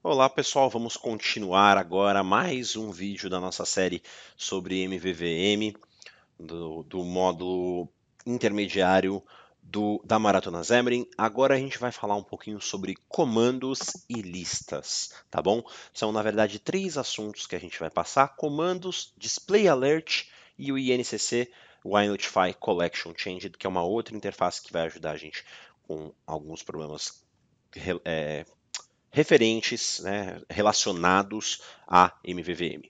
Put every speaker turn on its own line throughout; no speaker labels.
Olá pessoal, vamos continuar agora mais um vídeo da nossa série sobre MVVM, do módulo intermediário da Maratona Xamarin. Agora a gente vai falar um pouquinho sobre comandos e listas, tá bom? São na verdade três assuntos que a gente vai passar: comandos, display alert e o INCC, o iNotify Collection Changed, que é uma outra interface que vai ajudar a gente com alguns problemas referentes, né, relacionados a MVVM.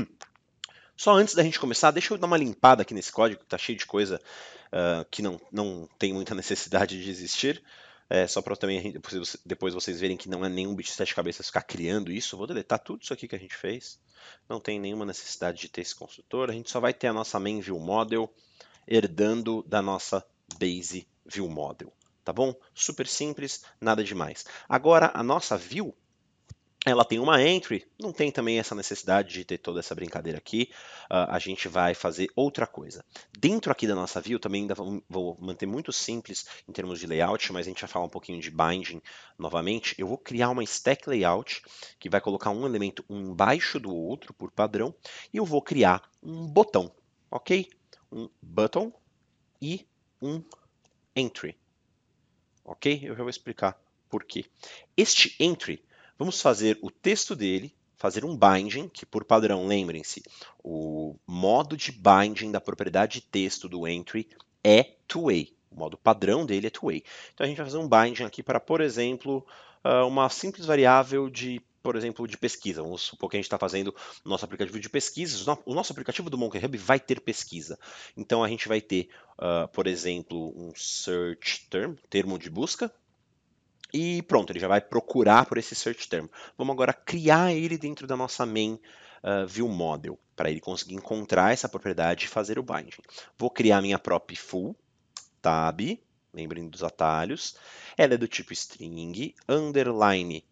Só antes da gente começar, deixa eu dar uma limpada aqui nesse código, que está cheio de coisa que não tem muita necessidade de existir. Só para também depois vocês verem que não é nenhum bicho de sete cabeças ficar criando isso. Eu vou deletar tudo isso aqui que a gente fez. Não tem nenhuma necessidade de ter esse construtor. A gente só vai ter a nossa main view model herdando da nossa base view model. Tá bom? Super simples, nada demais. Agora, a nossa view, ela tem uma entry, não tem também essa necessidade de ter toda essa brincadeira aqui. A gente vai fazer outra coisa. Dentro aqui da nossa view, também ainda vou manter muito simples em termos de layout, mas a gente vai falar um pouquinho de binding novamente. Eu vou criar uma stack layout que vai colocar um elemento um embaixo do outro por padrão, e eu vou criar um botão, ok? Um button e um entry, ok? Eu já vou explicar por quê. Este entry, vamos fazer o texto dele, fazer um binding, que por padrão, lembrem-se, o modo de binding da propriedade texto do entry é two-way. O modo padrão dele é two-way. Então a gente vai fazer um binding aqui para, por exemplo, uma simples variável de, por exemplo, de pesquisa. Vamos supor que a gente está fazendo o nosso aplicativo de pesquisas. O nosso aplicativo do Monkey Hub vai ter pesquisa. Então a gente vai ter, por exemplo, um search term, termo de busca, e pronto, ele já vai procurar por esse search term. Vamos agora criar ele dentro da nossa main view model, para ele conseguir encontrar essa propriedade e fazer o binding. Vou criar minha prop full tab, lembrem dos atalhos. Ela é do tipo string, underline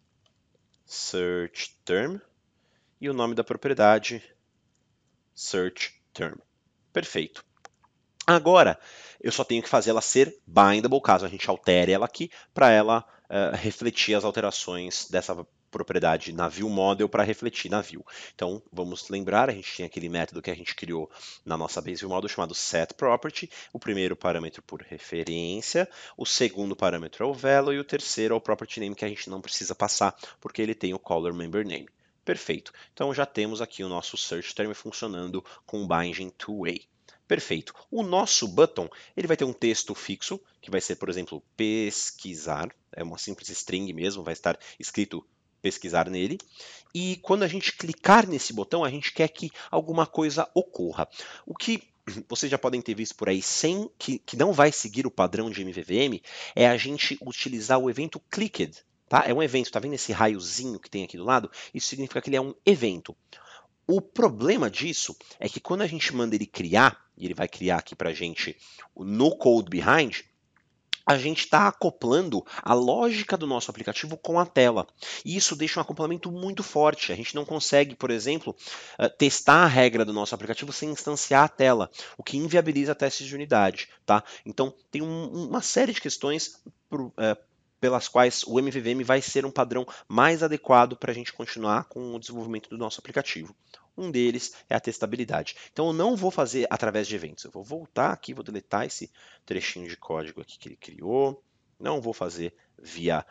search term, e o nome da propriedade search term. Perfeito. Agora, eu só tenho que fazer ela ser bindable, caso a gente altere ela aqui, para ela refletir as alterações dessa propriedade na view model para refletir na view. Então, vamos lembrar, a gente tinha aquele método que a gente criou na nossa base view model chamado setProperty. O primeiro parâmetro por referência, o segundo parâmetro é o value e o terceiro é o property name, que a gente não precisa passar porque ele tem o color member name. Perfeito. Então já temos aqui o nosso search term funcionando com binding two-way. Perfeito. O nosso button, ele vai ter um texto fixo, que vai ser, por exemplo, pesquisar. É uma simples string mesmo, vai estar escrito pesquisar nele. E quando a gente clicar nesse botão, a gente quer que alguma coisa ocorra. O que vocês já podem ter visto por aí, sem que não vai seguir o padrão de MVVM, é a gente utilizar o evento clicked. Tá? É um evento, tá vendo esse raiozinho que tem aqui do lado? Isso significa que ele é um evento. O problema disso é que quando a gente manda ele criar, e ele vai criar aqui para a gente no code behind, a gente está acoplando a lógica do nosso aplicativo com a tela. E isso deixa um acoplamento muito forte. A gente não consegue, por exemplo, testar a regra do nosso aplicativo sem instanciar a tela, o que inviabiliza testes de unidade. Tá? Então, tem uma série de questões pelas quais o MVVM vai ser um padrão mais adequado para a gente continuar com o desenvolvimento do nosso aplicativo. Um deles é a testabilidade. Então eu não vou fazer através de eventos. Eu vou voltar aqui, vou deletar esse trechinho de código aqui que ele criou. Não vou fazer via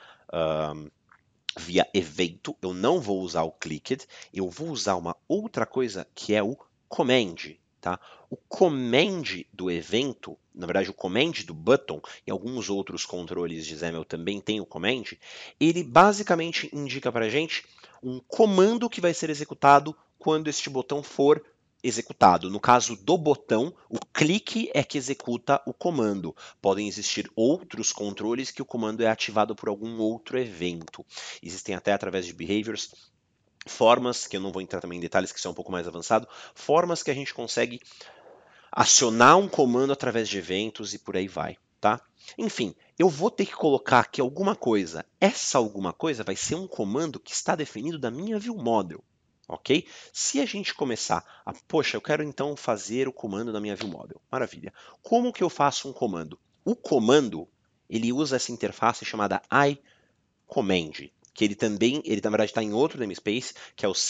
evento. Eu não vou usar o clicked. Eu vou usar uma outra coisa que é o command. Tá? O command do evento, na verdade o command do button, e alguns outros controles de XAML também tem o command, ele basicamente indica para a gente um comando que vai ser executado quando este botão for executado. No caso do botão, o clique é que executa o comando. Podem existir outros controles que o comando é ativado por algum outro evento. Existem até através de behaviors formas, que eu não vou entrar também em detalhes, que são um pouco mais avançado, formas que a gente consegue acionar um comando através de eventos e por aí vai, tá? Enfim, eu vou ter que colocar aqui alguma coisa. Essa alguma coisa vai ser um comando que está definido da minha view model, ok? Se a gente começar a, poxa, eu quero então fazer o comando da minha view model. Maravilha. Como que eu faço um comando? O comando, ele usa essa interface chamada iCommand. que ele na verdade está em outro namespace, que é o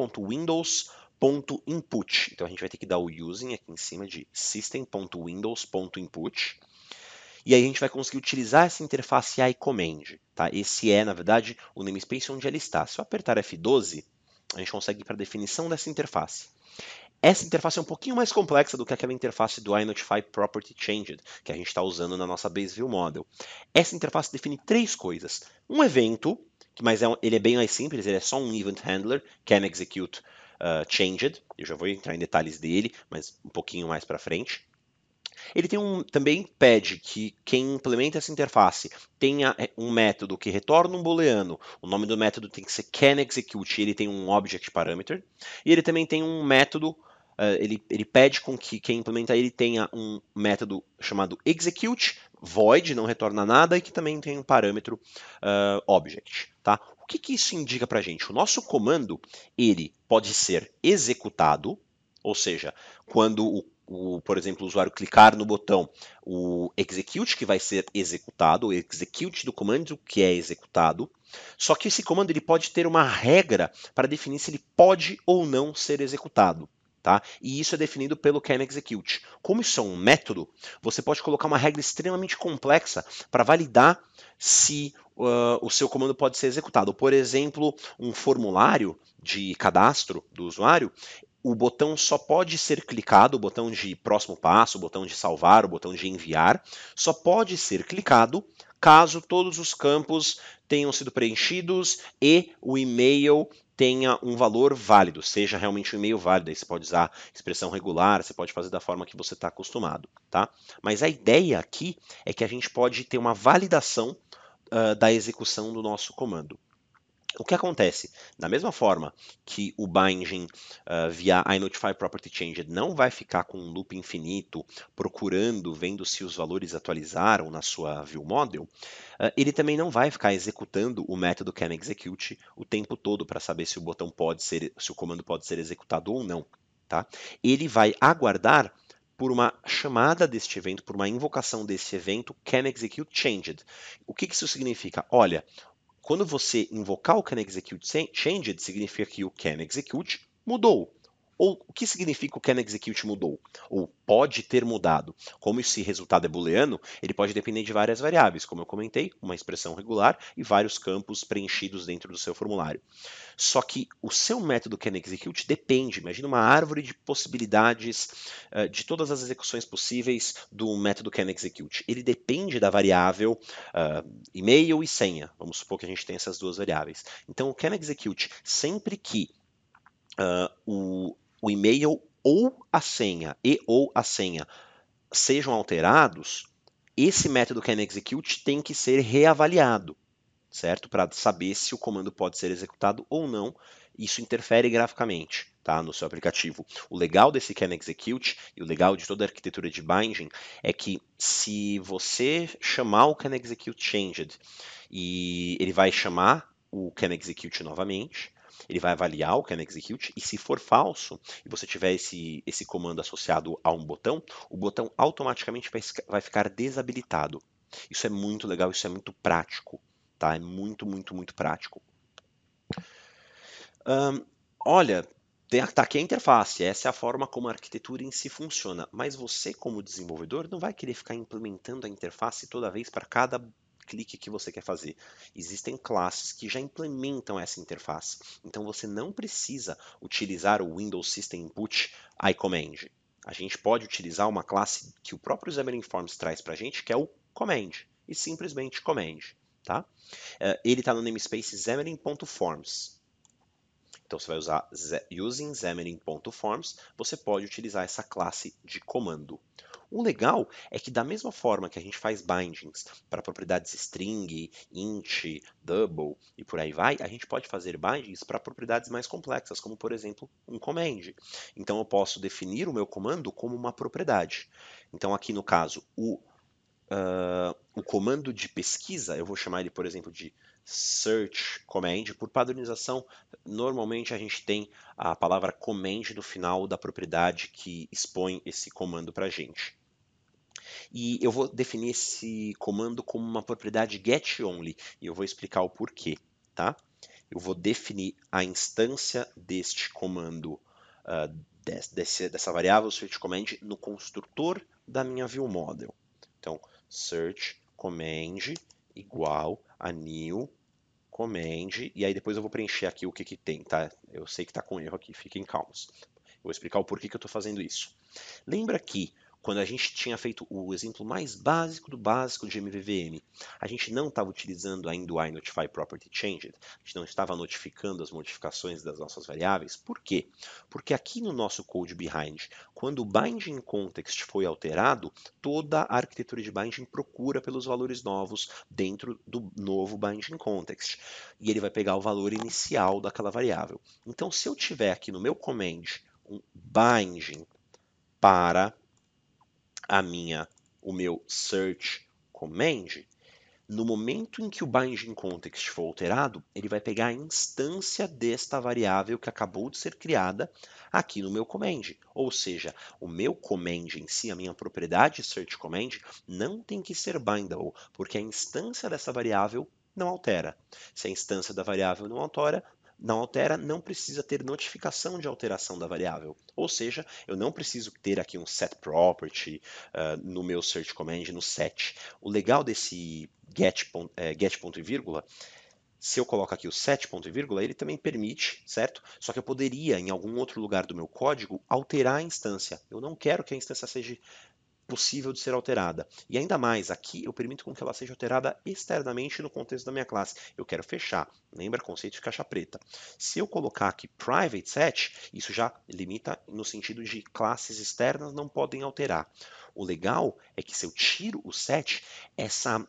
system.windows.input. Então a gente vai ter que dar o using aqui em cima de system.windows.input. E aí a gente vai conseguir utilizar essa interface iCommand. Tá? Esse é, na verdade, o namespace onde ela está. Se eu apertar F12, a gente consegue ir para a definição dessa interface. Essa interface é um pouquinho mais complexa do que aquela interface do iNotify Property Changed, que a gente está usando na nossa Base View Model. Essa interface define três coisas. Um evento, mas ele é bem mais simples, ele é só um Event Handler, can execute changed. Eu já vou entrar em detalhes dele, mas um pouquinho mais para frente. Ele também pede que quem implementa essa interface tenha um método que retorna um booleano. O nome do método tem que ser canExecute, ele tem um object parameter. E ele também tem um método, ele pede com que quem implementa ele tenha um método chamado execute, void, não retorna nada, e que também tem um parâmetro object. Tá? O que isso indica para a gente? O nosso comando ele pode ser executado, ou seja, quando por exemplo, o usuário clicar no botão, o execute que vai ser executado, o execute do comando que é executado. Só que esse comando ele pode ter uma regra para definir se ele pode ou não ser executado. Tá? E isso é definido pelo canExecute. Como isso é um método, você pode colocar uma regra extremamente complexa para validar se o seu comando pode ser executado. Por exemplo, um formulário de cadastro do usuário, o botão só pode ser clicado, o botão de próximo passo, o botão de salvar, o botão de enviar, só pode ser clicado caso todos os campos tenham sido preenchidos e o e-mail tenha um valor válido, seja realmente um e-mail válido. Aí você pode usar expressão regular, você pode fazer da forma que você está acostumado, tá? Mas a ideia aqui é que a gente pode ter uma validação da execução do nosso comando. O que acontece? Da mesma forma que o binding via iNotify Property Changed não vai ficar com um loop infinito procurando, vendo se os valores atualizaram na sua view model, ele também não vai ficar executando o método canExecute o tempo todo para saber se o comando pode ser executado ou não. Tá? Ele vai aguardar por uma chamada deste evento, por uma invocação desse evento canExecute Changed. O que isso significa? Olha, quando você invocar o canExecute changed, significa que o canExecute mudou. Ou o que significa o canExecute mudou? Ou pode ter mudado. Como esse resultado é booleano, ele pode depender de várias variáveis, como eu comentei, uma expressão regular e vários campos preenchidos dentro do seu formulário. Só que o seu método canExecute depende, imagina uma árvore de possibilidades de todas as execuções possíveis do método canExecute. Ele depende da variável e-mail e senha. Vamos supor que a gente tem essas duas variáveis. Então, o canExecute, sempre que o e-mail ou a senha sejam alterados, esse método canExecute tem que ser reavaliado, certo? Para saber se o comando pode ser executado ou não. Isso interfere graficamente, tá? No seu aplicativo. O legal desse canExecute e o legal de toda a arquitetura de binding é que se você chamar o canExecute changed e ele vai chamar o canExecute novamente, ele vai avaliar o canExecute e se for falso e você tiver esse comando associado a um botão, o botão automaticamente vai ficar desabilitado. Isso é muito legal, isso é muito prático. Tá? É muito, muito, muito prático. Olha, tá aqui a interface, essa é a forma como a arquitetura em si funciona, mas você, como desenvolvedor, não vai querer ficar implementando a interface toda vez para cada clique que você quer fazer. Existem classes que já implementam essa interface, então você não precisa utilizar o Windows System Input iCommand. A gente pode utilizar uma classe que o próprio Xamarin Forms traz para a gente, que é o command, e simplesmente command. Tá? Ele está no namespace xamarin.forms. Então, você vai usar using xamarin.forms, você pode utilizar essa classe de comando. O legal é que da mesma forma que a gente faz bindings para propriedades string, int, double e por aí vai, a gente pode fazer bindings para propriedades mais complexas, como por exemplo um command. Então eu posso definir o meu comando como uma propriedade. Então aqui no caso, o comando de pesquisa, eu vou chamar ele, por exemplo, de search command. Por padronização, normalmente a gente tem a palavra command no final da propriedade que expõe esse comando para a gente. E eu vou definir esse comando como uma propriedade getOnly, e eu vou explicar o porquê. tá? Eu vou definir a instância deste comando, dessa variável search command no construtor da minha viewModel. Então, search command igual a new command, e aí depois eu vou preencher aqui o que tem, tá? Eu sei que está com erro aqui, fiquem calmos. Eu vou explicar o porquê que eu estou fazendo isso. Lembra que quando a gente tinha feito o exemplo mais básico do básico de MVVM, a gente não estava utilizando ainda o iNotifyPropertyChanged, a gente não estava notificando as modificações das nossas variáveis. Por quê? Porque aqui no nosso code behind, quando o binding context foi alterado, toda a arquitetura de binding procura pelos valores novos dentro do novo binding context. E ele vai pegar o valor inicial daquela variável. Então, se eu tiver aqui no meu command um binding para o meu search command, no momento em que o binding context for alterado, ele vai pegar a instância desta variável que acabou de ser criada aqui no meu command. Ou seja, o meu command em si, a minha propriedade search command, não tem que ser bindable, porque a instância dessa variável não altera. Se a instância da variável não altera, não precisa ter notificação de alteração da variável. Ou seja, eu não preciso ter aqui um setProperty no meu search command, no set. O legal desse get ponto e vírgula, se eu coloco aqui o set ponto e vírgula, ele também permite, certo? Só que eu poderia, em algum outro lugar do meu código, alterar a instância. Eu não quero que a instância seja possível de ser alterada. E ainda mais, aqui eu permito com que ela seja alterada externamente no contexto da minha classe. Eu quero fechar. Lembra conceito de caixa preta. Se eu colocar aqui private set, isso já limita no sentido de classes externas não podem alterar. O legal é que se eu tiro o set, essa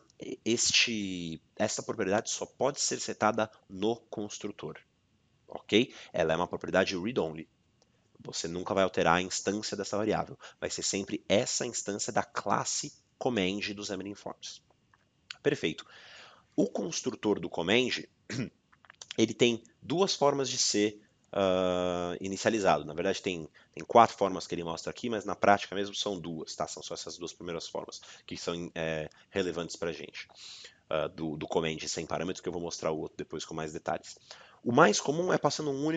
propriedade só pode ser setada no construtor. Ok? Ela é uma propriedade read-only. Você nunca vai alterar a instância dessa variável. Vai ser sempre essa instância da classe command dos MNIforms. Perfeito. O construtor do command, ele tem duas formas de ser inicializado. Na verdade, tem 4 formas que ele mostra aqui, mas na prática mesmo são duas, tá? São só essas duas primeiras formas que são relevantes para a gente. Do command sem parâmetros, que eu vou mostrar o outro depois com mais detalhes. O mais comum é passando um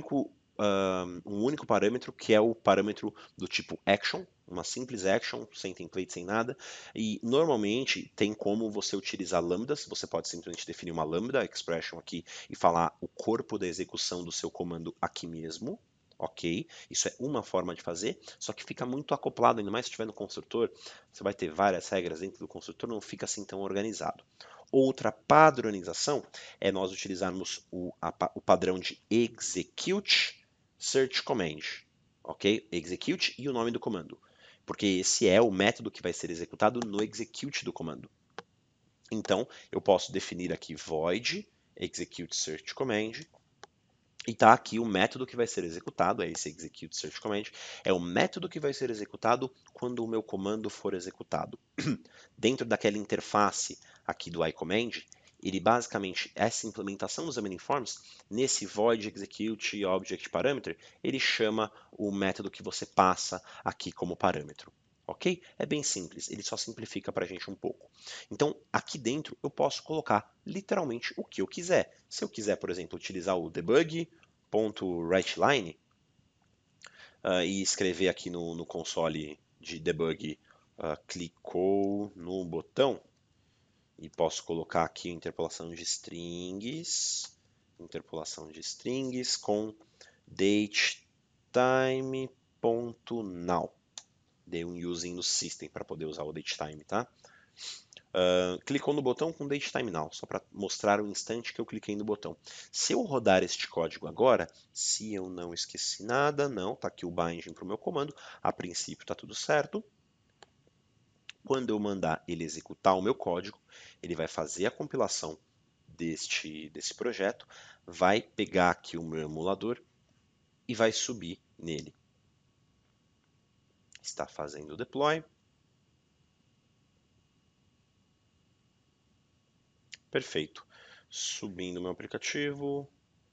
único parâmetro, que é o parâmetro do tipo action, uma simples action, sem template, sem nada, e normalmente tem como você utilizar lambdas, você pode simplesmente definir uma lambda expression aqui e falar o corpo da execução do seu comando aqui mesmo, ok? Isso é uma forma de fazer, só que fica muito acoplado, ainda mais se estiver no construtor, você vai ter várias regras dentro do construtor, não fica assim tão organizado. Outra padronização é nós utilizarmos o padrão de execute search command, ok? Execute e o nome do comando, porque esse é o método que vai ser executado no execute do comando. Então, eu posso definir aqui void execute search command, e está aqui o método que vai ser executado, é esse execute search command, é o método que vai ser executado quando o meu comando for executado. Dentro daquela interface aqui do iCommand, ele basicamente, essa implementação dos MNIforms, nesse void execute object parameter, ele chama o método que você passa aqui como parâmetro. Ok? É bem simples, ele só simplifica para a gente um pouco. Então, aqui dentro, eu posso colocar literalmente o que eu quiser. Se eu quiser, por exemplo, utilizar o debug.writeLine e escrever aqui no console de debug, clicou no botão, e posso colocar aqui interpolação de strings com datetime.now. Dei um using no system para poder usar o datetime, tá? Clicou no botão com datetime now, só para mostrar o instante que eu cliquei no botão. Se eu rodar este código agora, se eu não esqueci nada, não, tá aqui o binding para o meu comando, a princípio tá tudo certo. Quando eu mandar ele executar o meu código, ele vai fazer a compilação desse projeto, vai pegar aqui o meu emulador e vai subir nele. Está fazendo o deploy. Perfeito. Subindo meu aplicativo.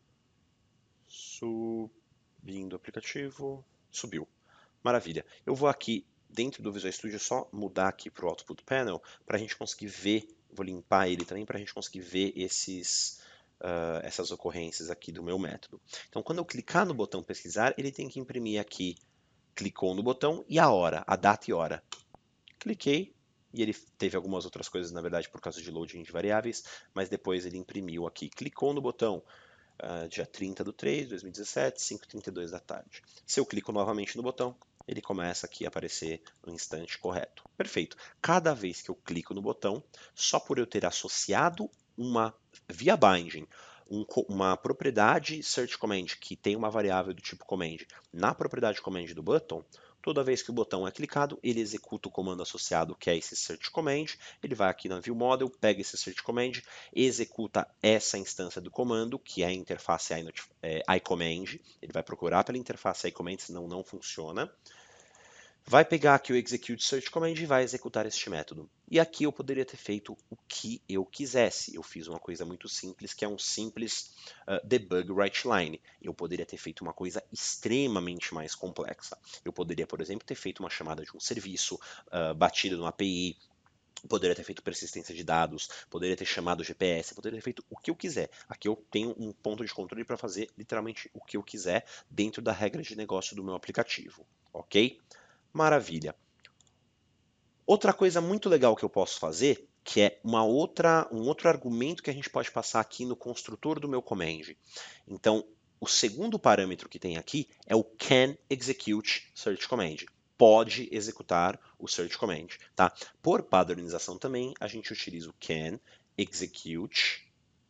Subindo o aplicativo. Subiu. Maravilha. Eu vou aqui dentro do Visual Studio só mudar aqui para o Output Panel para a gente conseguir ver. Vou limpar ele também para a gente conseguir ver esses essas ocorrências aqui do meu método. Então, quando eu clicar no botão pesquisar, ele tem que imprimir aqui, clicou no botão e a hora, a data e hora. Cliquei e ele teve algumas outras coisas, na verdade, por causa de loading de variáveis, mas depois ele imprimiu aqui, clicou no botão, dia 30/3, 2017, 5h32 da tarde. Se eu clico novamente no botão, ele começa aqui a aparecer no instante correto. Perfeito. Cada vez que eu clico no botão, só por eu ter associado uma via binding, uma propriedade search command que tem uma variável do tipo command na propriedade command do button, toda vez que o botão é clicado, ele executa o comando associado, que é esse search command. Ele vai aqui na view model, pega esse search command, executa essa instância do comando, que é a interface iCommand. Ele vai procurar pela interface iCommand, senão não funciona. Vai pegar aqui o execute search command e vai executar este método. E aqui eu poderia ter feito o que eu quisesse. Eu fiz uma coisa muito simples, que é um simples debug write line. Eu poderia ter feito uma coisa extremamente mais complexa. Eu poderia, por exemplo, ter feito uma chamada de um serviço, batido no API, poderia ter feito persistência de dados, poderia ter chamado o GPS, poderia ter feito o que eu quiser. Aqui eu tenho um ponto de controle para fazer literalmente o que eu quiser dentro da regra de negócio do meu aplicativo, ok? Maravilha. Outra coisa muito legal que eu posso fazer, que é um outro argumento que a gente pode passar aqui no construtor do meu command. Então, o segundo parâmetro que tem aqui é o can execute search command. Pode executar o search command, tá? Por padronização também, a gente utiliza o can execute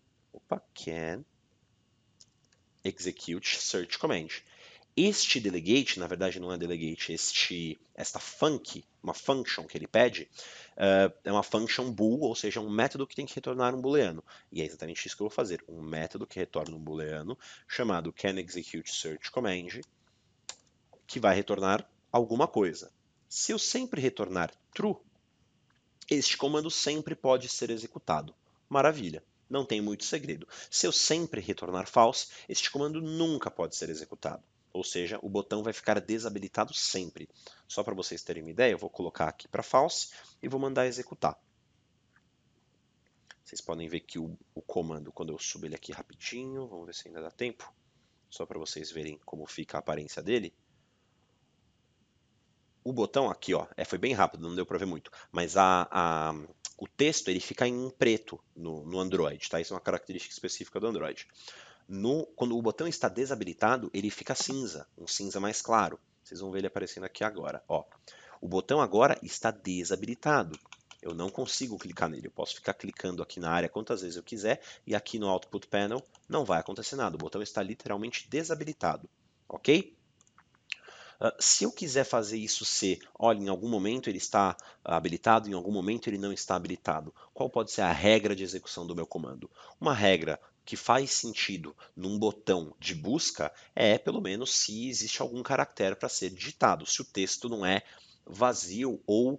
search command. Este delegate, na verdade não é delegate, uma function que ele pede, é uma function bool, ou seja, um método que tem que retornar um booleano. E é exatamente isso que eu vou fazer, um método que retorna um booleano, chamado canExecuteSearchCommand, que vai retornar alguma coisa. Se eu sempre retornar true, este comando sempre pode ser executado. Maravilha, não tem muito segredo. Se eu sempre retornar false, este comando nunca pode ser executado. Ou seja, o botão vai ficar desabilitado sempre. Só para vocês terem uma ideia, eu vou colocar aqui para false e vou mandar executar. Vocês podem ver que o comando, quando eu subo ele aqui rapidinho, vamos ver se ainda dá tempo, só para vocês verem como fica a aparência dele. O botão aqui, ó, foi bem rápido, não deu para ver muito, mas o texto ele fica em preto no Android, tá? Isso é uma característica específica do Android. Quando o botão está desabilitado, ele fica cinza, um cinza mais claro. Vocês vão ver ele aparecendo aqui agora, ó. O botão agora está desabilitado. Eu não consigo clicar nele. Eu posso ficar clicando aqui na área quantas vezes eu quiser e aqui no Output Panel não vai acontecer nada. O botão está literalmente desabilitado, ok? Se eu quiser fazer isso ser, olha, em algum momento ele está habilitado, em algum momento ele não está habilitado, qual pode ser a regra de execução do meu comando? Uma regra que faz sentido num botão de busca é, pelo menos, se existe algum caractere para ser digitado, se o texto não é vazio ou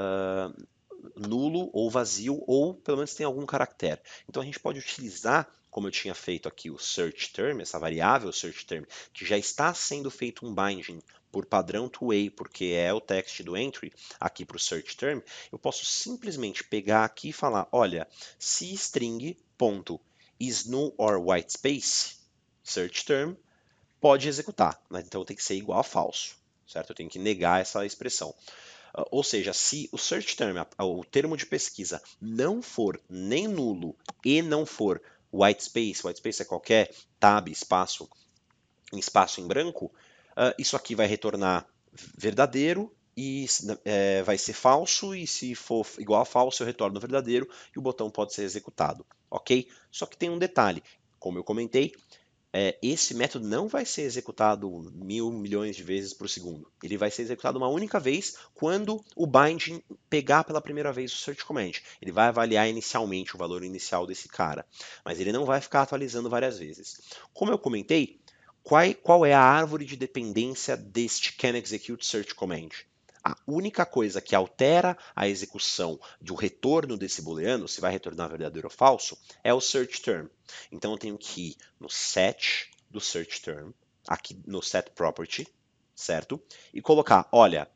nulo ou vazio, ou pelo menos tem algum caractere. Então a gente pode utilizar, como eu tinha feito aqui, o search term, essa variável search term, que já está sendo feito um binding por padrão two-way, porque é o text do entry, aqui para o search term, eu posso simplesmente pegar aqui e falar, olha, se string ponto is null or white space, search term, pode executar, né? Então tem que ser igual a falso, certo? Eu tenho que negar essa expressão. Ou seja, se o search term, o termo de pesquisa, não for nem nulo e não for white space é qualquer tab, espaço em branco, isso aqui vai retornar verdadeiro e vai ser falso, e se for igual a falso, eu retorno verdadeiro e o botão pode ser executado, ok? Só que tem um detalhe, como eu comentei, esse método não vai ser executado 1.000 milhões de vezes por segundo. Ele vai ser executado uma única vez quando o binding pegar pela primeira vez o search command. Ele vai avaliar inicialmente o valor inicial desse cara, mas ele não vai ficar atualizando várias vezes. Como eu comentei, qual é a árvore de dependência deste can execute search command? A única coisa que altera a execução do retorno desse booleano, se vai retornar verdadeiro ou falso, é o search term. Então eu tenho que ir no set do search term, aqui no set property, certo? E colocar, olha,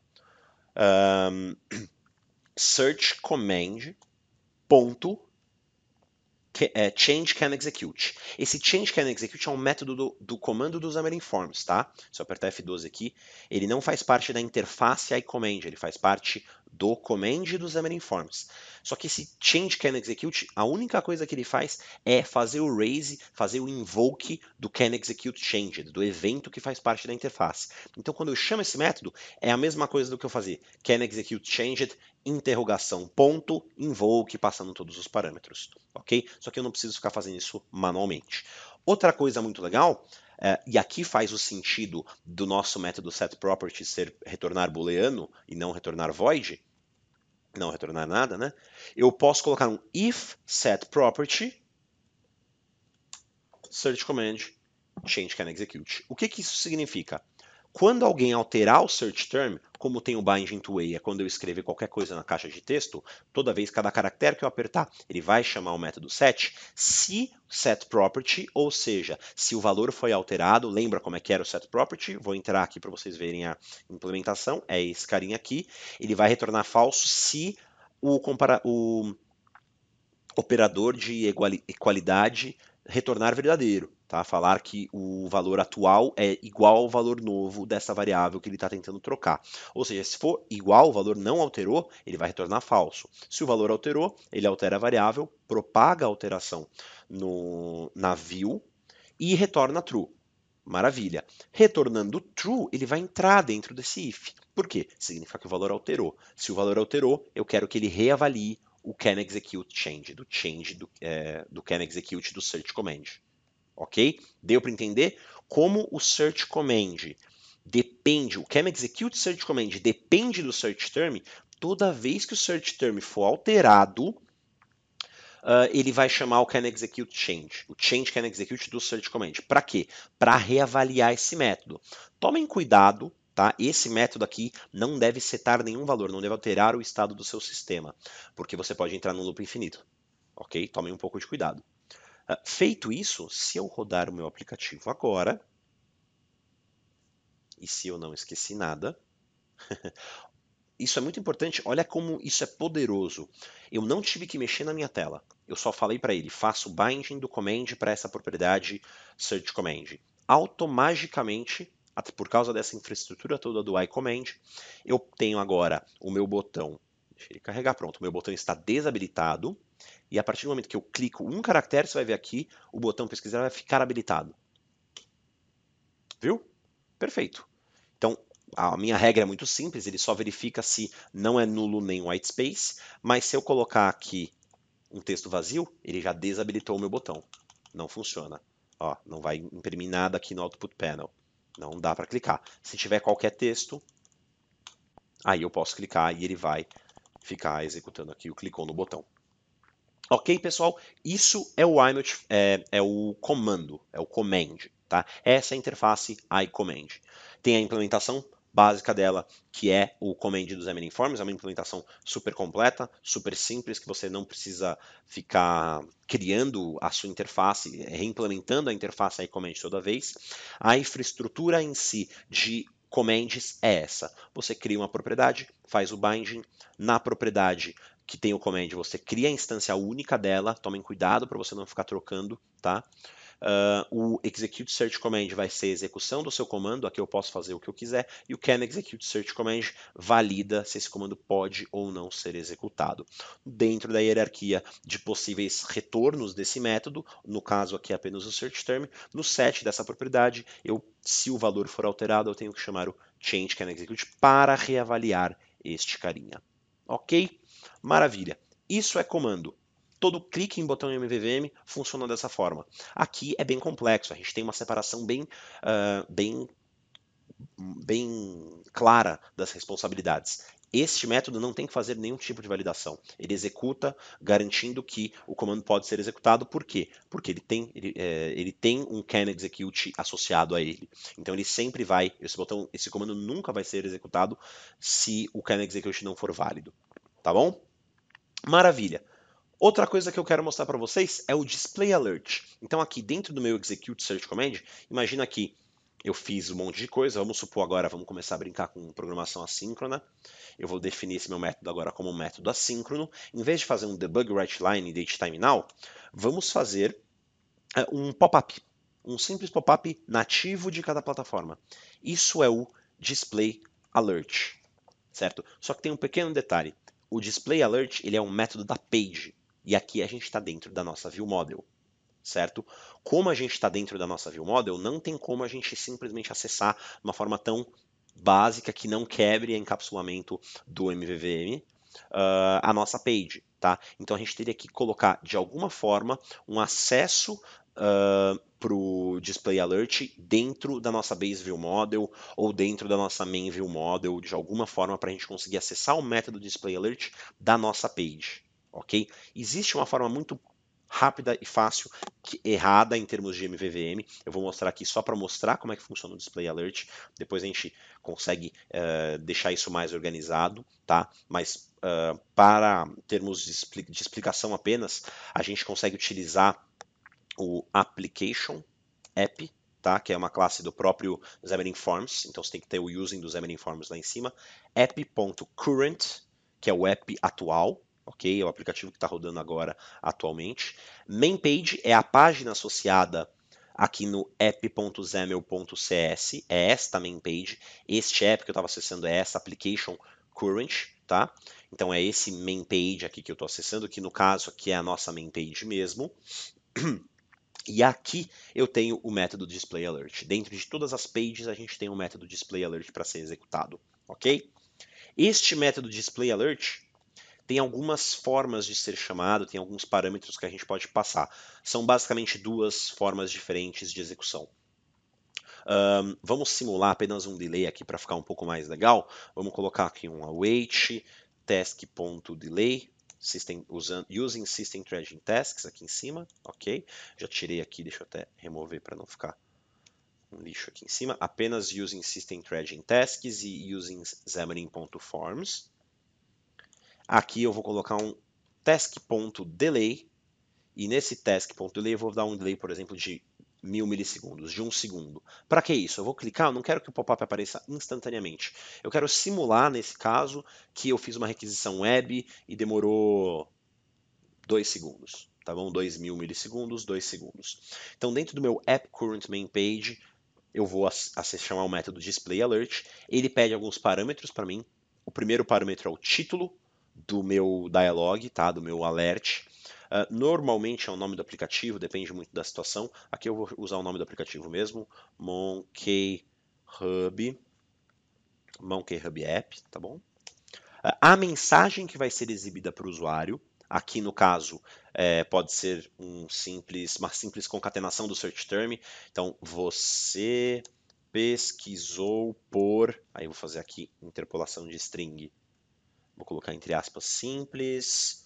search command ponto change can execute. Esse change can execute é um método do comando do XAML-Informs, tá? Se eu apertar F12 aqui, ele não faz parte da interface iCommand, ele faz parte do command do XAML-Informs. Só que esse change can execute, a única coisa que ele faz é fazer o raise, fazer o invoke do can execute changed, do evento que faz parte da interface. Então, quando eu chamo esse método, é a mesma coisa do que eu fazer can execute changed, interrogação, ponto, invoke, passando todos os parâmetros, ok? Só que eu não preciso ficar fazendo isso manualmente. Outra coisa muito legal, e aqui faz o sentido do nosso método setProperty ser retornar booleano e não retornar void, não retornar nada, né? Eu posso colocar um if setProperty search command change can execute. O que isso significa? Quando alguém alterar o search term, como tem o binding to a, é quando eu escrever qualquer coisa na caixa de texto, toda vez, cada caractere que eu apertar, ele vai chamar o método set. Se setProperty, ou seja, se o valor foi alterado, lembra como é que era o setProperty? Vou entrar aqui para vocês verem a implementação, é esse carinha aqui. Ele vai retornar falso se o operador de equalidade retornar verdadeiro, tá? Falar que o valor atual é igual ao valor novo dessa variável que ele está tentando trocar. Ou seja, se for igual, o valor não alterou, ele vai retornar falso. Se o valor alterou, ele altera a variável, propaga a alteração na view e retorna true. Maravilha. Retornando true, ele vai entrar dentro desse if. Por quê? Significa que o valor alterou. Se o valor alterou, eu quero que ele reavalie o can execute change, do can execute do search command. Ok? Deu para entender como o search command depende, o can execute search command depende do search term. Toda vez que o search term for alterado, ele vai chamar o can execute change, o change can execute do search command. Para quê? Para reavaliar esse método. Tomem cuidado, tá? Esse método aqui não deve setar nenhum valor, não deve alterar o estado do seu sistema, porque você pode entrar num loop infinito, ok? Tomem um pouco de cuidado. Feito isso, se eu rodar o meu aplicativo agora, e se eu não esqueci nada, isso é muito importante, olha como isso é poderoso. Eu não tive que mexer na minha tela. Eu só falei para ele, faça o binding do command para essa propriedade search command. Automaticamente, por causa dessa infraestrutura toda do iCommand, eu tenho agora o meu botão, deixa ele carregar, pronto, o meu botão está desabilitado, e a partir do momento que eu clico um caractere, você vai ver aqui, o botão pesquisar vai ficar habilitado. Viu? Perfeito. Então, a minha regra é muito simples, ele só verifica se não é nulo nem white space, mas se eu colocar aqui um texto vazio, ele já desabilitou o meu botão. Não funciona. Ó, não vai imprimir nada aqui no Output Panel. Não dá para clicar. Se tiver qualquer texto, aí eu posso clicar e ele vai ficar executando aqui o clicou no botão. Ok, pessoal? Isso é o o comando, é o command, tá? Essa é a interface iCommand. Tem a implementação básica dela, que é o command dos XAML-Informs, é uma implementação super completa, super simples, que você não precisa ficar criando a sua interface, reimplementando a interface iCommand toda vez. A infraestrutura em si de commands é essa. Você cria uma propriedade, faz o binding, na propriedade que tem o command, você cria a instância única dela, tomem cuidado para você não ficar trocando, tá? O execute search command vai ser a execução do seu comando, aqui eu posso fazer o que eu quiser, e o can execute search command valida se esse comando pode ou não ser executado. Dentro da hierarquia de possíveis retornos desse método, no caso aqui apenas o search term, no set dessa propriedade, se o valor for alterado, eu tenho que chamar o change can execute para reavaliar este carinha. Ok? Maravilha. Isso é comando. Todo clique em botão MVVM funciona dessa forma. Aqui é bem complexo, a gente tem uma separação bem clara das responsabilidades. Este método não tem que fazer nenhum tipo de validação. Ele executa garantindo que o comando pode ser executado. Por quê? Porque ele tem um can execute associado a ele. Então ele sempre vai, esse comando nunca vai ser executado se o can execute não for válido. Tá bom? Maravilha. Outra coisa que eu quero mostrar para vocês é o Display Alert. Então aqui dentro do meu Execute Search Command, imagina que eu fiz um monte de coisa, vamos supor agora, vamos começar a brincar com programação assíncrona. Eu vou definir esse meu método agora como um método assíncrono. Em vez de fazer um debug writeLine e datetime now, vamos fazer um pop-up, um simples pop-up nativo de cada plataforma. Isso é o display alert, certo? Só que tem um pequeno detalhe. O display alert ele é um método da page e aqui a gente está dentro da nossa view model, certo? Como a gente está dentro da nossa view model, não tem como a gente simplesmente acessar de uma forma tão básica que não quebre o encapsulamento do MVVM a nossa page, tá? Então a gente teria que colocar de alguma forma um acesso para o display alert dentro da nossa base view model ou dentro da nossa main view model de alguma forma para a gente conseguir acessar o método display alert da nossa page, ok? Existe uma forma muito rápida e fácil, errada em termos de MVVM. Eu vou mostrar aqui só para mostrar como é que funciona o display alert. Depois a gente consegue deixar isso mais organizado, tá? Mas para termos de explicação apenas, a gente consegue utilizar o application app, tá? Que é uma classe do próprio Xamarin Forms, então você tem que ter o using do Xamarin Forms lá em cima. App.current, que é o app atual, ok? É o aplicativo que está rodando agora atualmente. Main page é a página associada aqui no app.xaml.cs, é esta main page. Este app que eu estava acessando é essa application current, tá? Então é esse main page aqui que eu estou acessando, que no caso aqui é a nossa main page mesmo. E aqui eu tenho o método display alert. Dentro de todas as pages a gente tem um método display alert para ser executado, ok? Este método display alert tem algumas formas de ser chamado, tem alguns parâmetros que a gente pode passar. São basicamente duas formas diferentes de execução. Vamos simular apenas um delay aqui para ficar um pouco mais legal. Vamos colocar aqui um await task.delay using system threading tasks aqui em cima, ok? Já tirei aqui, deixa eu até remover para não ficar um lixo aqui em cima. Apenas using system threading tasks e using xamarin.forms. Aqui eu vou colocar um task.delay e nesse task.delay eu vou dar um delay, por exemplo, de 1000 milissegundos, de 1 segundo. Para que isso? Eu vou clicar, eu não quero que o pop-up apareça instantaneamente. Eu quero simular, nesse caso, que eu fiz uma requisição web e demorou 2 segundos. Tá bom? 2000 milissegundos, 2 segundos. Então, dentro do meu app current main page, eu vou chamar o método display alert. Ele pede alguns parâmetros para mim. O primeiro parâmetro é o título do meu dialog, tá? Do meu alert. Normalmente é o nome do aplicativo, depende muito da situação. Aqui eu vou usar o nome do aplicativo mesmo, Monkey Hub App, tá bom? A mensagem que vai ser exibida para o usuário, aqui no caso pode ser uma simples concatenação do search term. Então, você pesquisou por... Aí eu vou fazer aqui interpolação de string. Vou colocar entre aspas simples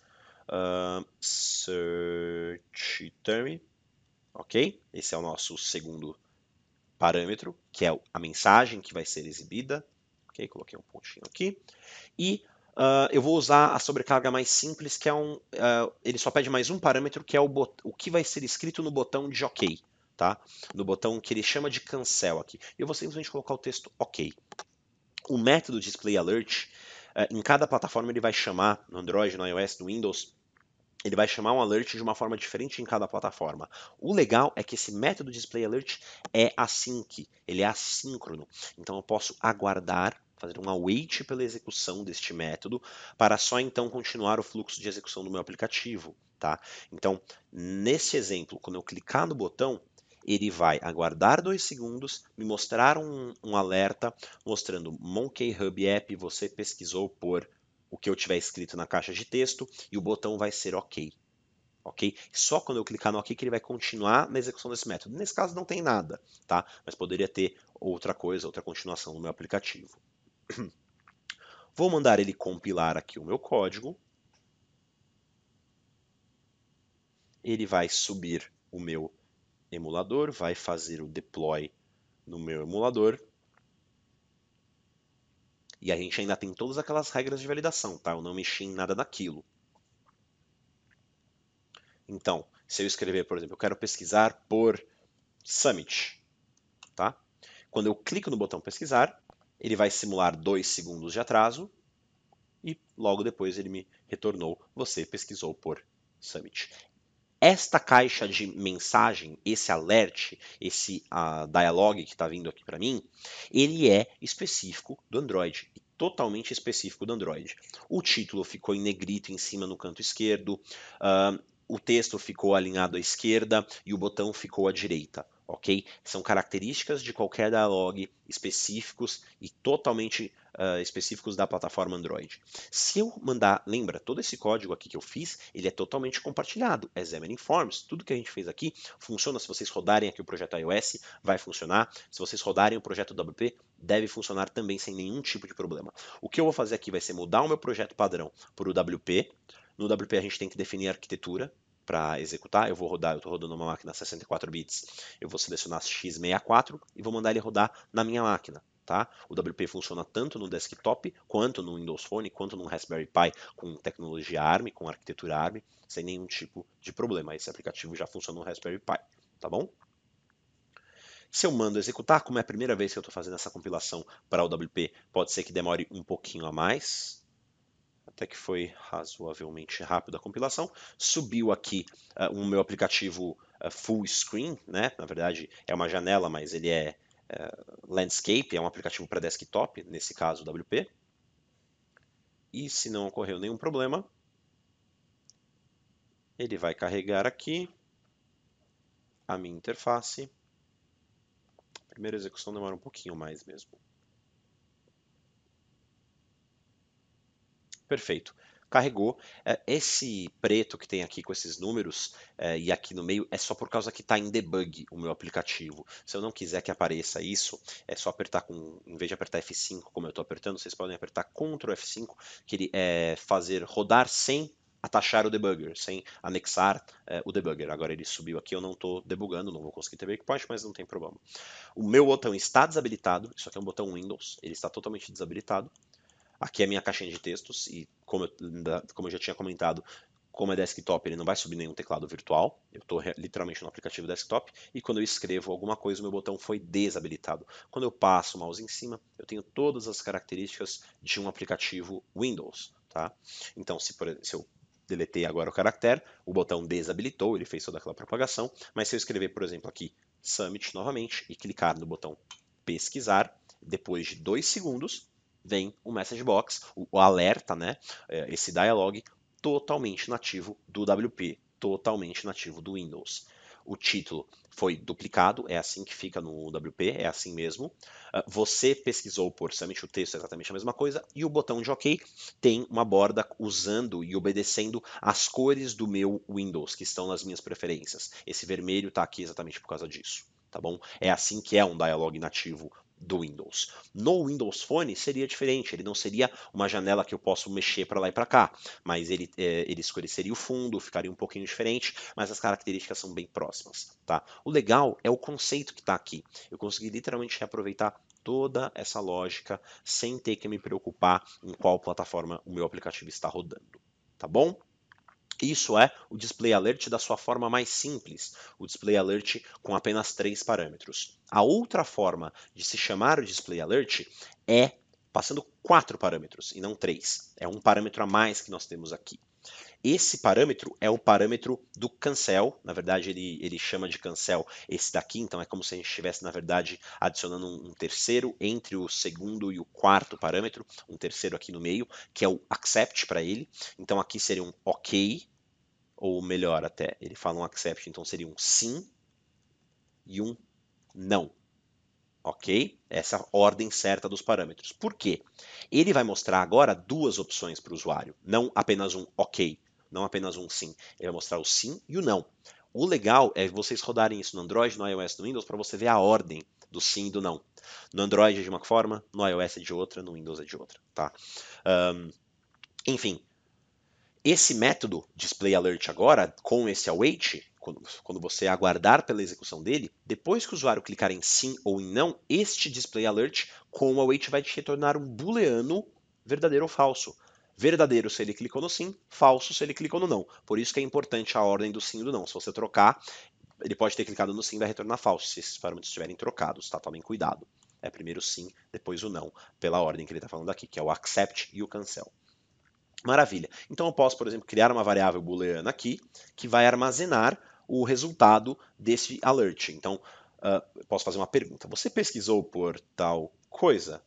search term, ok? Esse é o nosso segundo parâmetro, que é a mensagem que vai ser exibida, ok? Coloquei um pontinho aqui. E eu vou usar a sobrecarga mais simples, que é ele só pede mais um parâmetro, que é o que vai ser escrito no botão de OK, tá? No botão que ele chama de cancel aqui. Eu vou simplesmente colocar o texto OK. O método display alert, em cada plataforma ele vai chamar, no Android, no iOS, no Windows, ele vai chamar um alert de uma forma diferente em cada plataforma. O legal é que esse método display alert é async, ele é assíncrono. Então eu posso aguardar, fazer um await pela execução deste método, para só então continuar o fluxo de execução do meu aplicativo, tá? Então, nesse exemplo, quando eu clicar no botão, ele vai aguardar 2 segundos, me mostrar um alerta mostrando Monkey Hub App, você pesquisou por o que eu tiver escrito na caixa de texto e o botão vai ser OK. Ok? Só quando eu clicar no OK que ele vai continuar na execução desse método. Nesse caso não tem nada, tá? Mas poderia ter outra coisa, outra continuação no meu aplicativo. Vou mandar ele compilar aqui o meu código. Ele vai subir o meu emulador, vai fazer o deploy no meu emulador. E a gente ainda tem todas aquelas regras de validação, tá? Eu não mexi em nada daquilo. Então, se eu escrever, por exemplo, eu quero pesquisar por Summit, tá? Quando eu clico no botão pesquisar, ele vai simular 2 segundos de atraso e logo depois ele me retornou: você pesquisou por Summit. Esta caixa de mensagem, esse alert, esse dialog que está vindo aqui para mim, ele é específico do Android, totalmente específico do Android. O título ficou em negrito em cima no canto esquerdo, o texto ficou alinhado à esquerda e o botão ficou à direita, ok? São características de qualquer dialog específicos e totalmente específicos da plataforma Android. Se eu mandar, lembra, todo esse código aqui que eu fiz, ele é totalmente compartilhado, é Xamarin Forms, tudo que a gente fez aqui funciona. Se vocês rodarem aqui o projeto iOS, vai funcionar. Se vocês rodarem o projeto WP, deve funcionar também sem nenhum tipo de problema. O que eu vou fazer aqui vai ser mudar o meu projeto padrão para o WP. No WP a gente tem que definir a arquitetura para executar. Eu estou rodando uma máquina 64 bits, eu vou selecionar x64 e vou mandar ele rodar na minha máquina. Tá? O WP funciona tanto no desktop, quanto no Windows Phone, quanto no Raspberry Pi com tecnologia ARM, com arquitetura ARM, sem nenhum tipo de problema. Esse aplicativo já funciona no Raspberry Pi, tá bom? Se eu mando executar, como é a primeira vez que eu estou fazendo essa compilação para o WP, pode ser que demore um pouquinho a mais, até que foi razoavelmente rápido a compilação. Subiu aqui o meu aplicativo full screen, né? Na verdade é uma janela, mas ele é landscape, é um aplicativo para desktop, nesse caso o WP. E se não ocorreu nenhum problema, ele vai carregar aqui a minha interface. A primeira execução demora um pouquinho mais mesmo. Perfeito. Carregou. Esse preto que tem aqui com esses números e aqui no meio é só por causa que está em debug o meu aplicativo. Se eu não quiser que apareça isso, é só apertar em vez de apertar F5 como eu estou apertando, vocês podem apertar Ctrl F5, que ele fazer rodar sem atachar o debugger, sem anexar o debugger. Agora ele subiu aqui, eu não estou debugando, não vou conseguir ter breakpoint, mas não tem problema. O meu botão está desabilitado, isso aqui é um botão Windows, ele está totalmente desabilitado. Aqui é a minha caixinha de textos e como eu já tinha comentado, como é desktop, ele não vai subir nenhum teclado virtual. Eu estou literalmente no aplicativo desktop e quando eu escrevo alguma coisa, o meu botão foi desabilitado. Quando eu passo o mouse em cima, eu tenho todas as características de um aplicativo Windows. Tá? Então, se eu deletei agora o caractere, o botão desabilitou, ele fez toda aquela propagação, mas se eu escrever, por exemplo, aqui Summit novamente e clicar no botão pesquisar, depois de 2 segundos, vem o message box, o alerta, né? Esse dialog totalmente nativo do WP, totalmente nativo do Windows. O título foi duplicado, é assim que fica no WP, é assim mesmo. Você pesquisou por Summit, o texto é exatamente a mesma coisa, e o botão de OK tem uma borda usando e obedecendo as cores do meu Windows, que estão nas minhas preferências. Esse vermelho está aqui exatamente por causa disso, tá bom? É assim que é um dialog nativo do Windows. No Windows Phone seria diferente, ele não seria uma janela que eu posso mexer para lá e para cá, mas ele escureceria o fundo, ficaria um pouquinho diferente, mas as características são bem próximas. Tá? O legal é o conceito que está aqui. Eu consegui literalmente reaproveitar toda essa lógica sem ter que me preocupar em qual plataforma o meu aplicativo está rodando. Tá bom? Isso é o Display Alert da sua forma mais simples, o Display Alert com apenas 3 parâmetros. A outra forma de se chamar o Display Alert é passando 4 parâmetros e não 3. É um parâmetro a mais que nós temos aqui. Esse parâmetro é o parâmetro do cancel, na verdade ele chama de cancel esse daqui, então é como se a gente estivesse, na verdade, adicionando um terceiro entre o segundo e o quarto parâmetro, um terceiro aqui no meio, que é o accept para ele. Então aqui seria um OK, ou melhor até, ele fala um accept, então seria um sim e um não. Ok? Essa é a ordem certa dos parâmetros. Por quê? Ele vai mostrar agora duas opções para o usuário, não apenas um ok, não apenas um sim. Ele vai mostrar o sim e o não. O legal é vocês rodarem isso no Android, no iOS, no Windows, para você ver a ordem do sim e do não. No Android é de uma forma, no iOS é de outra, no Windows é de outra. Tá? Enfim, esse método Display Alert agora, com esse await, quando você aguardar pela execução dele, depois que o usuário clicar em sim ou em não, este Display Alert com o await vai te retornar um booleano verdadeiro ou falso. Verdadeiro se ele clicou no sim, falso se ele clicou no não. Por isso que é importante a ordem do sim e do não. Se você trocar, ele pode ter clicado no sim e vai retornar falso, se esses parâmetros estiverem trocados, tá? Tomem cuidado. é primeiro sim, depois o não, pela ordem que ele está falando aqui, que é o accept e o cancel. Maravilha. Então eu posso, por exemplo, criar uma variável booleana aqui que vai armazenar o resultado desse alert. Então, eu posso fazer uma pergunta. Você pesquisou por tal coisa?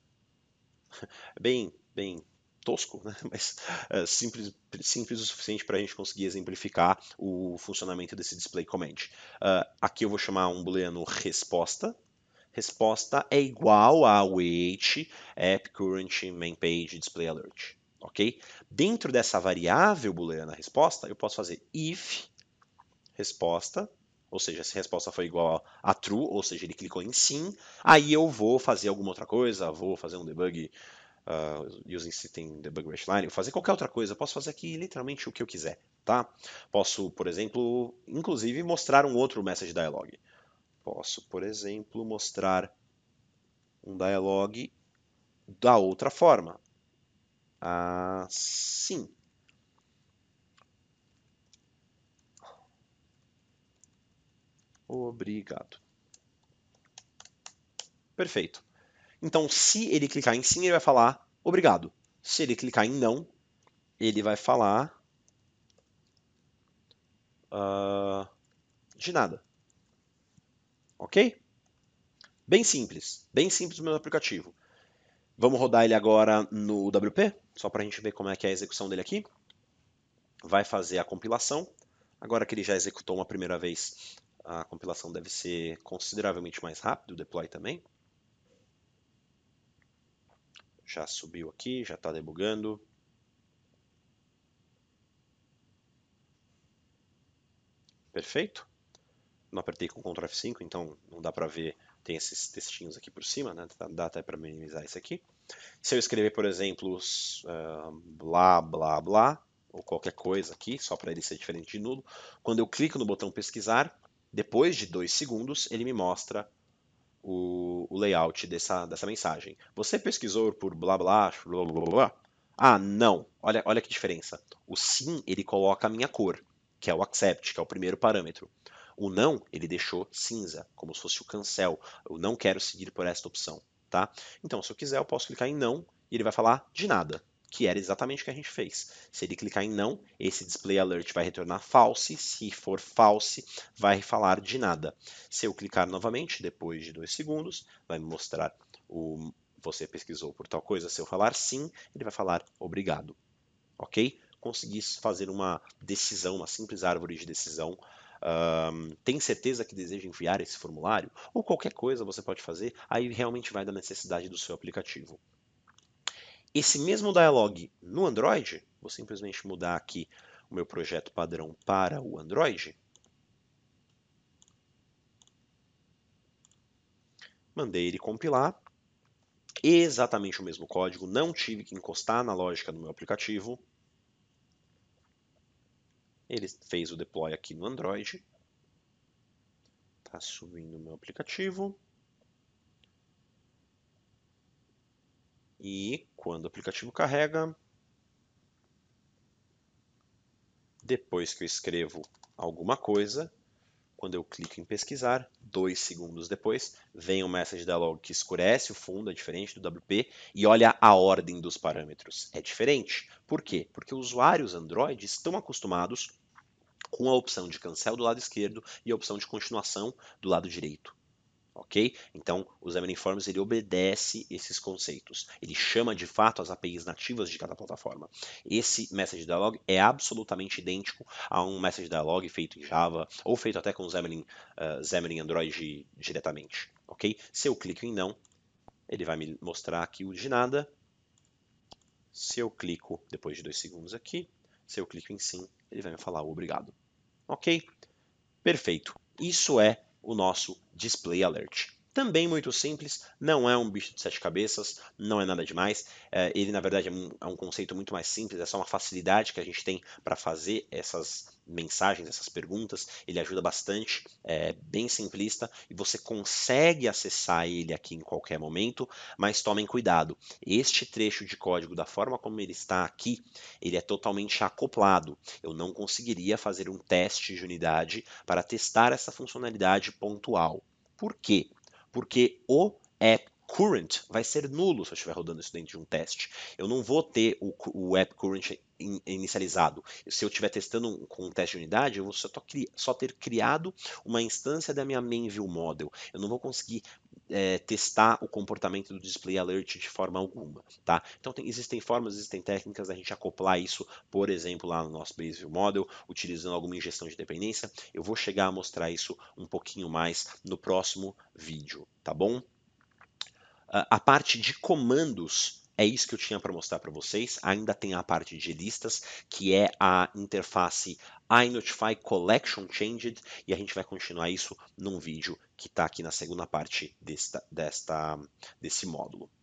Bem tosco, né? Mas simples o suficiente para a gente conseguir exemplificar o funcionamento desse display comment. Aqui eu vou chamar um booleano resposta. Resposta é igual a await app current main page display alert. Ok? Dentro dessa variável booleana resposta, eu posso fazer if resposta, ou seja, se a resposta foi igual a true, ou seja, ele clicou em sim, aí eu vou fazer alguma outra coisa, vou fazer um debug using sitting debug line, vou fazer qualquer outra coisa, posso fazer aqui literalmente o que eu quiser, tá? Posso, por exemplo, inclusive mostrar um outro message dialog. Posso, por exemplo, mostrar um dialog da outra forma. Assim. Obrigado. Perfeito. Então, se ele clicar em sim, ele vai falar obrigado. Se ele clicar em não, ele vai falar de nada. Ok? Bem simples o meu aplicativo. Vamos rodar ele agora no WP, só para a gente ver como é que é a execução dele aqui. Vai fazer a compilação. Agora que ele já executou uma primeira vez, a compilação deve ser consideravelmente mais rápido, o deploy também. Já subiu aqui, já está debugando. Perfeito. Não apertei com Ctrl F5, então não dá para ver, tem esses textinhos aqui por cima, né? Dá até para minimizar isso aqui. Se eu escrever, por exemplo, blá, blá, blá, ou qualquer coisa aqui, só para ele ser diferente de nulo, quando eu clico no botão pesquisar, depois de 2 segundos, ele me mostra o layout dessa mensagem. Você pesquisou por blá, blá, blá, blá, blá? Ah, não. Olha que diferença. O sim, ele coloca a minha cor, que é o accept, que é o primeiro parâmetro. O não, ele deixou cinza, como se fosse o cancel. Eu não quero seguir por esta opção, tá? Então, se eu quiser, eu posso clicar em não e ele vai falar de nada, que era exatamente o que a gente fez. Se ele clicar em não, esse display alert vai retornar false. Se for false, vai falar de nada. Se eu clicar novamente, depois de 2 segundos, vai me mostrar o você pesquisou por tal coisa. Se eu falar sim, ele vai falar obrigado. Ok? Consegui fazer uma decisão, uma simples árvore de decisão. Tem certeza que deseja enviar esse formulário? Ou qualquer coisa você pode fazer, aí realmente vai da necessidade do seu aplicativo. Esse mesmo dialog no Android, vou simplesmente mudar aqui o meu projeto padrão para o Android. Mandei ele compilar. Exatamente o mesmo código, não tive que encostar na lógica do meu aplicativo. Ele fez o deploy aqui no Android. Está subindo o meu aplicativo. E quando o aplicativo carrega, depois que eu escrevo alguma coisa, quando eu clico em pesquisar, 2 segundos depois, vem um message dialog que escurece o fundo, é diferente do WP, e olha a ordem dos parâmetros. É diferente. Por quê? Porque os usuários Android estão acostumados com a opção de cancel do lado esquerdo e a opção de continuação do lado direito. Ok? Então, o Xamarin Forms ele obedece esses conceitos. Ele chama de fato as APIs nativas de cada plataforma. Esse Message Dialog é absolutamente idêntico a um Message Dialog feito em Java ou feito até com o Xamarin Android diretamente. Ok? Se eu clico em não, ele vai me mostrar aqui o de nada. Se eu clico depois de 2 segundos aqui, se eu clico em sim, ele vai me falar obrigado. Ok? Perfeito. Isso é o nosso Display Alert. Também muito simples, não é um bicho de 7 cabeças, não é nada demais. Ele, na verdade, é um conceito muito mais simples, é só uma facilidade que a gente tem para fazer essas mensagens, essas perguntas. Ele ajuda bastante, é bem simplista e você consegue acessar ele aqui em qualquer momento, mas tomem cuidado. Este trecho de código, da forma como ele está aqui, ele é totalmente acoplado. Eu não conseguiria fazer um teste de unidade para testar essa funcionalidade pontual. Por quê? Porque o app current vai ser nulo se eu estiver rodando isso dentro de um teste. Eu não vou ter o app current inicializado. Se eu estiver testando com um teste de unidade, eu vou só ter criado uma instância da minha main view model. Eu não vou conseguir testar o comportamento do display alert de forma alguma, tá? Então existem formas, existem técnicas da gente acoplar isso, por exemplo, lá no nosso base view model, utilizando alguma injeção de dependência. Eu vou chegar a mostrar isso um pouquinho mais no próximo vídeo, tá bom? A parte de comandos é isso que eu tinha para mostrar para vocês. Ainda tem a parte de listas, que é a interface iNotify Collection Changed, e a gente vai continuar isso num vídeo que está aqui na segunda parte desse módulo.